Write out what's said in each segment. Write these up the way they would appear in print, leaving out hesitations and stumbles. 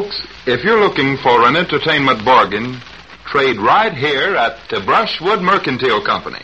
Folks, if you're looking for an entertainment bargain, trade right here at the Brushwood Mercantile Company.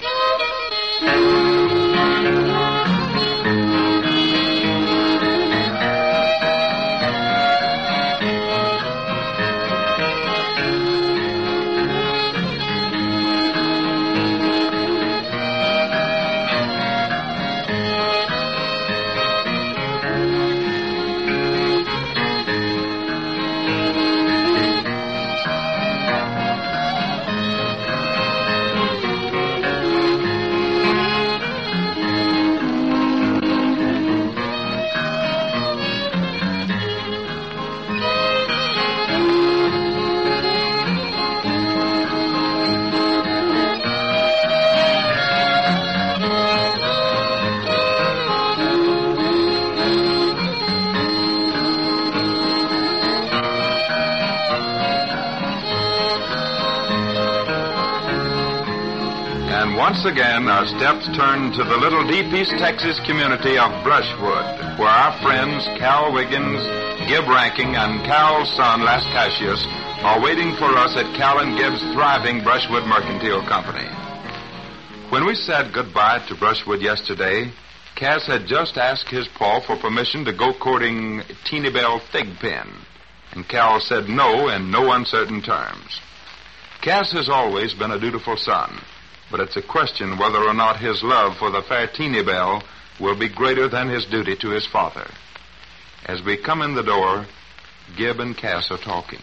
Once again, our steps turn to the little deep East Texas community of Brushwood, where our friends Cal Wiggins, Gib Ranking, and Cal's son, Las Cassius, are waiting for us at Cal and Gib's thriving Brushwood Mercantile Company. When we said goodbye to Brushwood yesterday, Cass had just asked his pa for permission to go courting Teeny Belle Thigpen, and Cal said no in no uncertain terms. Cass has always been a dutiful son, but it's a question whether or not his love for the fair Teeny Belle will be greater than his duty to his father. As we come in the door, Gib and Cass are talking.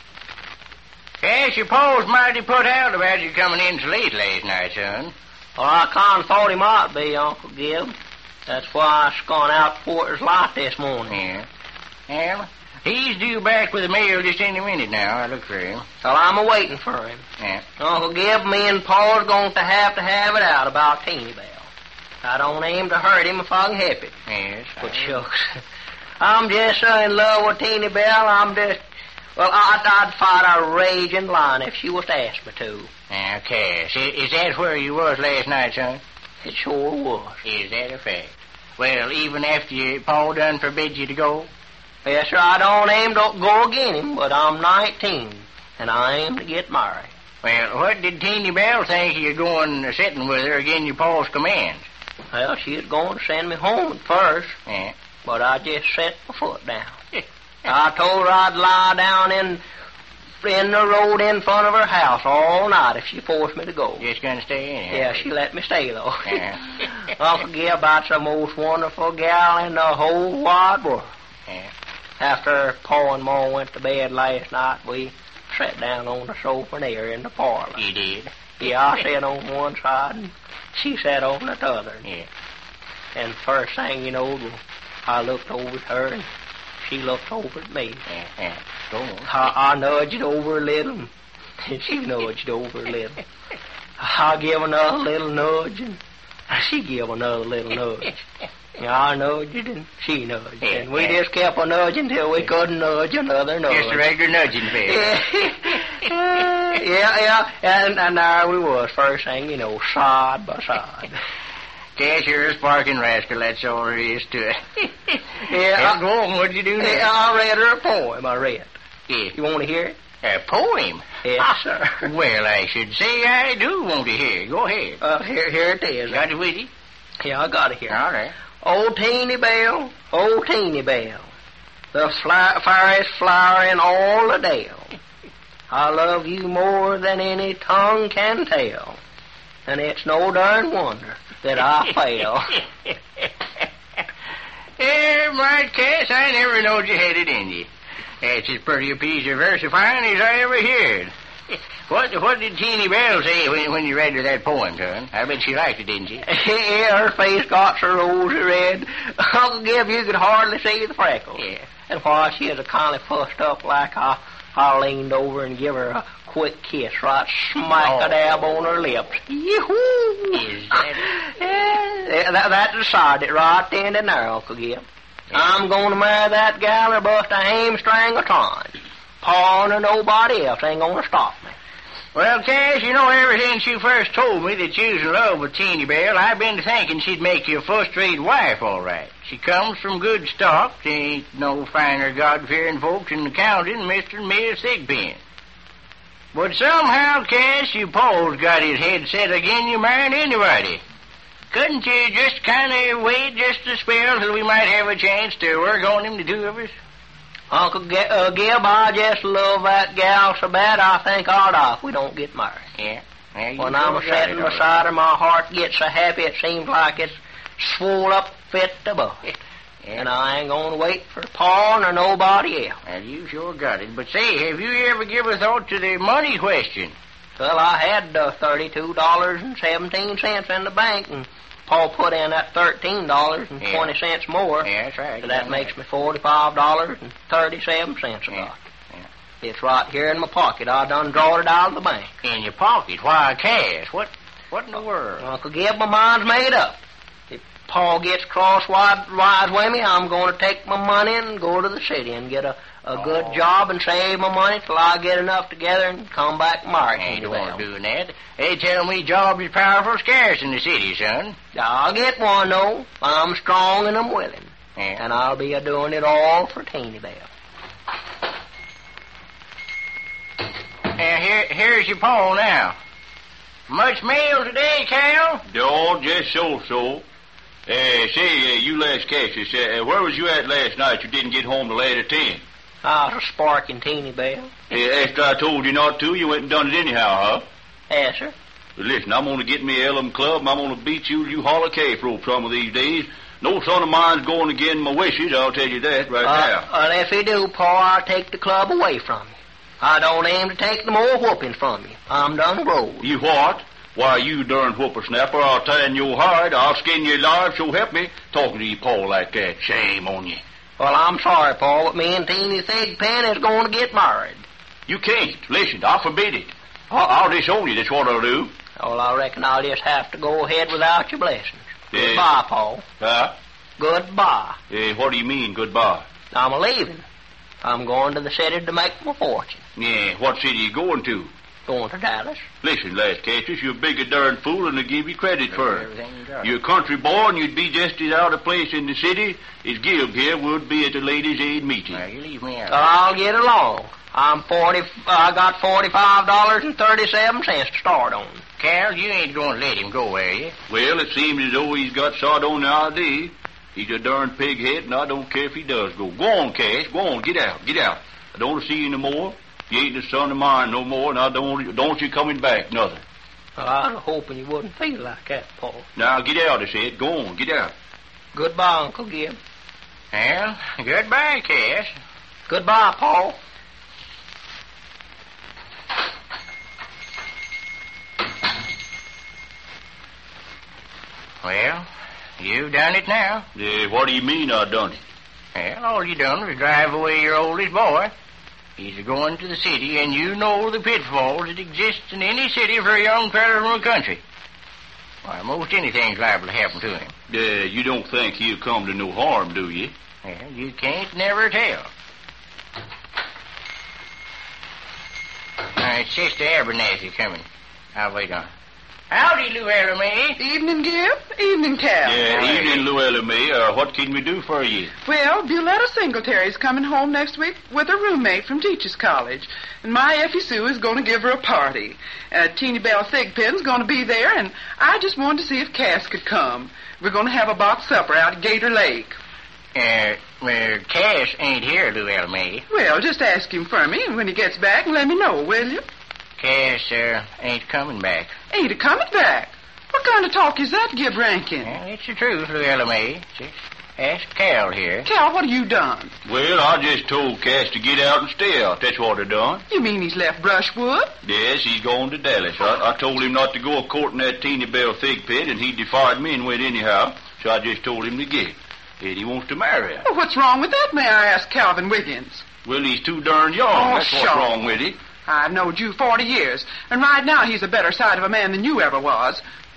Cass, your pa's mighty put out about you coming in so late last night, son. Well, I kind of thought he might be, Uncle Gib. That's why I gone out before it was light this morning. Yeah. Well, he's due back with the mail just any minute now. I look for him. Well, I'm a-waiting for him. Yeah. Uncle Gib, me and Pa's going to have it out about Teeny Belle. I don't aim to hurt him if I can help it. Yes. But shucks, I'm just so in love with Teeny Belle, I'd fight a raging lion if she was to ask me to. Now, Cass, is that where you was last night, son? It sure was. Is that a fact? Well, even after your pa done forbid you to go? Yes, sir, I don't aim to go again him, but I'm 19, and I aim to get married. Well, what did Teeny Belle think of you going sitting with her again your pa's commands? Well, she was going to send me home at first, Yeah. but I just set my foot down. I told her I'd lie down in the road in front of her house all night if she forced me to go. Just gonna stay in here? Yeah, she let me stay, though. Yeah. Uncle Gib, that's the most wonderful gal in the whole wide world. Yeah. After Pa and Ma went to bed last night, we sat down on the sofa there in the parlor. You did? Yeah, I sat on one side and she sat on the other. Yeah. And first thing you know, I looked over at her and she looked over at me. Yeah. Go on. I nudged over a little and she nudged over a little. I give another little nudge and she give another little nudge. I nudged and she nudged. Yeah, and we just kept a nudging till we couldn't nudge another nudge. Just a regular nudging fair. Yeah. And there we was, first thing you know, side by side. Cass, you're a sparking rascal, that's all there is to it. Yeah. Go on, what'd you do next? I read her a poem, Yeah. You want to hear it? A poem? Yes, sir. Well, I should say I do want to hear it. Go ahead. Here it is. Got it with you? Yeah, I got it here. All right. Oh, Teeny Belle, the fairest flower in all the dale. I love you more than any tongue can tell, and it's no darn wonder that I fail. My Cass, I never knowed you had it in you. That's as pretty a piece of versifying as I ever heard. What did Teeny Belle say when you read her that poem, son? I bet she liked it, didn't she? Yeah, her face got so rosy red, Uncle Gib, you could hardly see the freckles. Yeah. And while she was kind of fussed up like I leaned over and give her a quick kiss right smack-a-dab on her lips. Yee-hoo! Is that Yeah, that decided it right then and there, Uncle Gib. Yeah. I'm going to marry that gal or bust a hamstring or trying. Pa or nobody else ain't going to stop me. Well, Cash, you know, ever since you first told me that you was in love with Teeny Belle, I've been thinking she'd make you a first-rate wife, all right. She comes from good stock. There ain't no finer God-fearing folks in the county than Mr. and Mrs. Thigpen. But somehow, Cash, your Paul's got his head set again you marrying anybody. Couldn't you just kind of wait just a spell till we might have a chance to work on him, the two of us? Uncle Gib, I just love that gal so bad I think I'll die if we don't get married. Yeah. When I'm sitting beside her, my heart gets so happy it seems like it's swole up fit to bust. Yeah. And I ain't going to wait for Paul nor nobody else. Well, you sure got it. But say, have you ever given thought to the money question? Well, I had $32.17 in the bank, and Paul put in that $13.20 more. Yeah, that's right. So that makes me $45.37 about. Yeah. It's right here in my pocket. I done drawed it out of the bank. In your pocket? Why, Cash? What in the world? Uncle Gib, my mind's made up. If Paul gets crosswise with me, I'm going to take my money and go to the city and get a good job and save my money till I get enough together and come back married. Ain't you want to do that? They tell me jobs is powerful scarce in the city, son. I'll get one, though. I'm strong and I'm willing. Yeah. And I'll be doing it all for Teeny Belle. Here's your Paul now. Much mail today, Cal? Oh, just so. Say, you last Cassius, where was you at last night? You didn't get home till later 10. I was sparking Teeny Belle. After I told you not to, you went and done it anyhow, huh? Yes, sir. But listen, I'm going to get me a L.M. Club, and I'm going to beat you holler calf rope some of these days. No son of mine's going against my wishes, I'll tell you that right now. Well, if you do, Paul, I'll take the club away from you. I don't aim to take no more whooping from you. I'm done growed. You what? Why, you darn whippersnapper, I'll tie in your hide, I'll skin you alive, so help me, talking to you, Paul, like that. Shame on you. Well, I'm sorry, Paul, but me and Teeny Thigpen is going to get married. You can't. Listen, I forbid it. I'll disown you, that's what I'll do. Well, I reckon I'll just have to go ahead without your blessings. Yeah. Goodbye, Paul. Huh? Goodbye. What do you mean, goodbye? I'm a-leaving. I'm going to the city to make my fortune. Yeah, what city you going to? Going to Dallas. Listen, last Cassius, you're a bigger darn fool than to give you credit for it. Everything you got. You're a country boy, and you'd be just as out of place in the city as Gib here would be at the Ladies' Aid meeting. Now, you leave me out. I'll get along. I got $45.37 to start on. Cal, you ain't going to let him go, are you? Well, it seems as though he's got shot on the idea. He's a darn pighead, and I don't care if he does go. Go on, Cash. Go on. Get out. Get out. I don't want to see you no more. You ain't the son of mine no more, and I don't you coming back, nothing. Well, I was hoping you wouldn't feel like that, Paul. Now, get out, I said. Go on. Get out. Goodbye, Uncle Gib. Well, goodbye, Cass. Goodbye, Paul. Well, you've done it now. What do you mean I done it? Well, all you done was drive away your oldest boy. He's going to the city, and you know the pitfalls that exist in any city for a young fellow from the country. Why, most anything's liable to happen to him. You don't think he'll come to no harm, do you? Well, you can't never tell. It's Sister Abernathy coming. I'll wait on her. Howdy, Luella May. Evening, Gib. Evening, Cal. Evening, Luella May. What can we do for you? Well, Violetta Singletary's coming home next week with a roommate from Teachers College. And my Effie Sue is going to give her a party. Teeny Belle Thigpen's going to be there, and I just wanted to see if Cass could come. We're going to have a box supper out at Gator Lake. Cass ain't here, Luella May. Well, just ask him for me, and when he gets back, let me know, will you? Cass, ain't coming back. Ain't he coming back? What kind of talk is that, Gib Rankin? Well, it's the truth, Luella May. Just ask Cal here. Cal, what have you done? Well, I just told Cass to get out and stay out. That's what I done. You mean he's left Brushwood? Yes, he's going to Dallas. I told him not to go a-courting that Teeny Belle Thigpen, and he defied me and went anyhow, so I just told him to get. And he wants to marry her. Well, what's wrong with that, may I ask Calvin Wiggins? Well, he's too darn young. That's what's wrong with him. I've known you 40 years, and right now he's a better sight of a man than you ever was.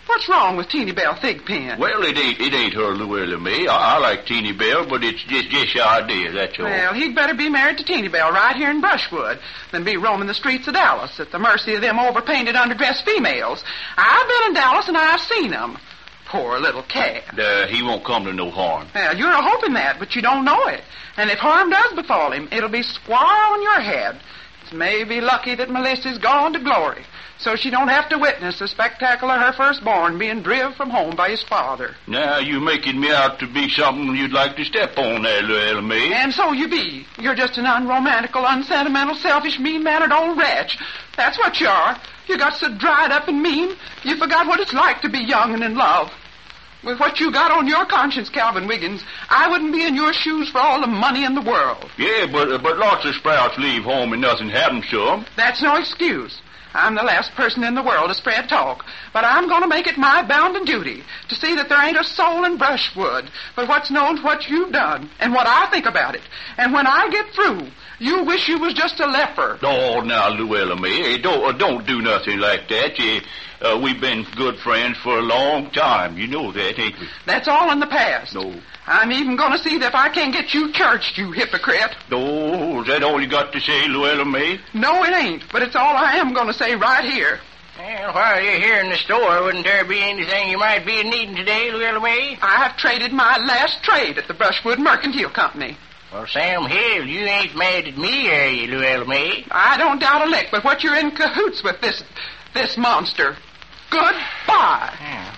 What's wrong with Teeny Belle Thigpen? Well, it ain't her, Luella May. I like Teeny Belle, but it's just your idea, that's all. Well, he'd better be married to Teeny Belle right here in Brushwood than be roaming the streets of Dallas at the mercy of them overpainted, underdressed females. I've been in Dallas and I've seen them. Poor little cat. He won't come to no harm. Well, you're hoping that, but you don't know it. And if harm does befall him, it'll be squar on your head. It's maybe lucky that Melissa's gone to glory, so she don't have to witness the spectacle of her firstborn being driven from home by his father. Now, you making me out to be something you'd like to step on there, Luella May. And so you be. You're just an unromantical, unsentimental, selfish, mean-mannered old wretch. That's what you are. You got so dried up and mean, you forgot what it's like to be young and in love. With what you got on your conscience, Calvin Wiggins, I wouldn't be in your shoes for all the money in the world. Yeah, but lots of sprouts leave home and nothing happens to them. That's no excuse. I'm the last person in the world to spread talk, but I'm going to make it my bounden duty to see that there ain't a soul in Brushwood but what's known what you've done and what I think about it. And when I get through, you'll wish you was just a leper. Oh, now, Luella May, don't do nothing like that. We've been good friends for a long time. You know that, ain't we? That's all in the past. No. I'm even going to see that if I can't get you churched, you hypocrite. Oh, is that all you got to say, Luella May? No, it ain't, but it's all I am going to say right here. Well, while you're here in the store, wouldn't there be anything you might be needing today, Luella May? I have traded my last trade at the Brushwood Mercantile Company. Well, Sam Hill, you ain't mad at me, are you, Luella May? I don't doubt a lick, but what you're in cahoots with this monster. Goodbye. Yeah.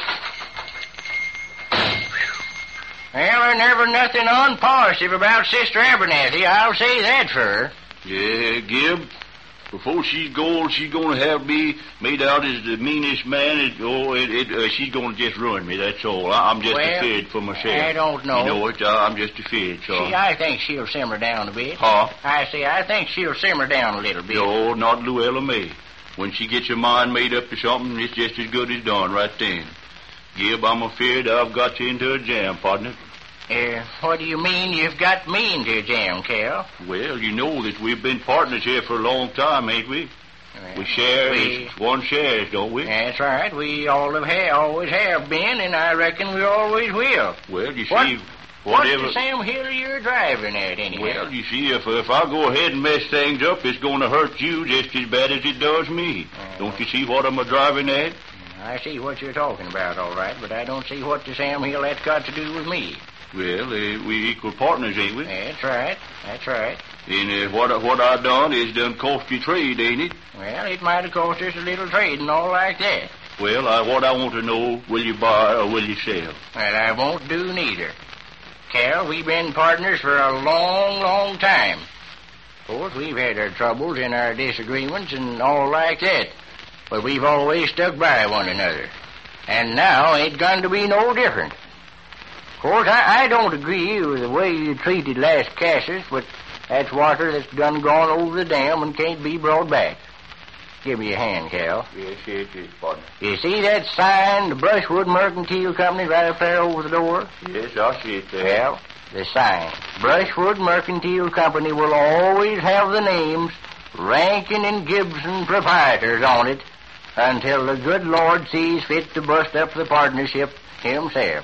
Well, there's never nothing unpositive about Sister Abernathy, I'll say that for her. Yeah, Gib. Before she's gone, she's going to have me made out as the meanest man. She's going to just ruin me, that's all. I'm just afraid for myself. I don't know. You know it, I'm just afraid, so. See, I think she'll simmer down a bit. Huh? I think she'll simmer down a little bit. No, not Luella May. When she gets her mind made up to something, it's just as good as done right then. Gib, I'm afraid I've got you into a jam, partner. What do you mean you've got me into a jam, Cal? Well, you know that we've been partners here for a long time, ain't we? We share one shares, don't we? That's right. We always have been, and I reckon we always will. Well, you see, whatever... What's the Sam Hill you're driving at, anyhow? Well, you see, if I go ahead and mess things up, it's going to hurt you just as bad as it does me. Don't you see what I'm driving at? I see what you're talking about, all right, but I don't see what the Sam Hill that's got to do with me. Well, we equal partners, ain't we? That's right. And what I done is done cost you trade, ain't it? Well, it might have cost us a little trade and all like that. Well, what I want to know, will you buy or will you sell? Well, I won't do neither. Cal, we've been partners for a long, long time. Of course, we've had our troubles and our disagreements and all like that, but we've always stuck by one another. And now ain't going to be no different. Of course, I don't agree with the way you treated last Cassius, but that's water that's done gone over the dam and can't be brought back. Give me your hand, Cal. Yes, it is, partner. You see that sign, the Brushwood Mercantile Company, right up there over the door? Yes, I see it there. Well, the sign. Brushwood Mercantile Company will always have the names Rankin and Gibson proprietors on it until the good Lord sees fit to bust up the partnership himself.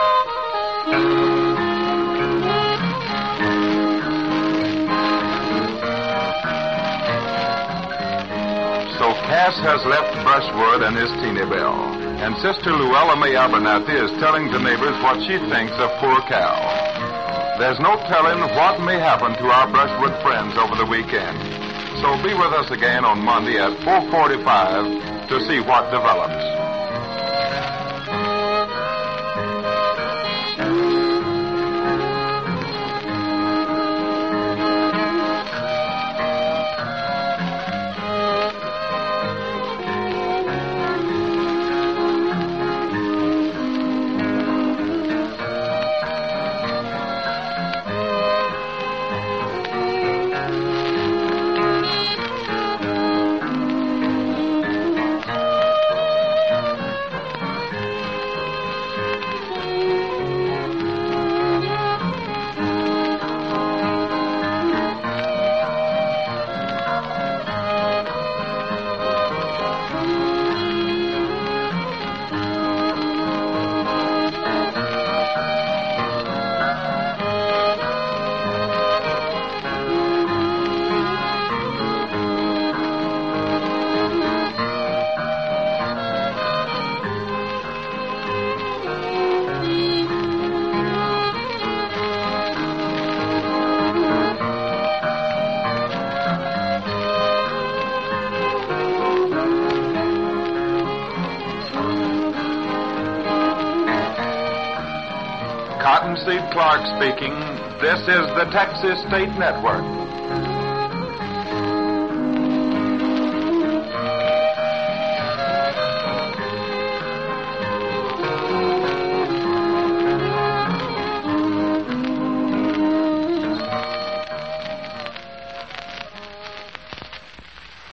So Cass has left Brushwood and his Teeny Belle, and Sister Luella May Abernathy is telling the neighbors what she thinks of poor Cal. There's no telling what may happen to our Brushwood friends over the weekend. So be with us again on Monday at 4:45 to see what develops. Cottonseed Clark speaking. This is the Texas State Network.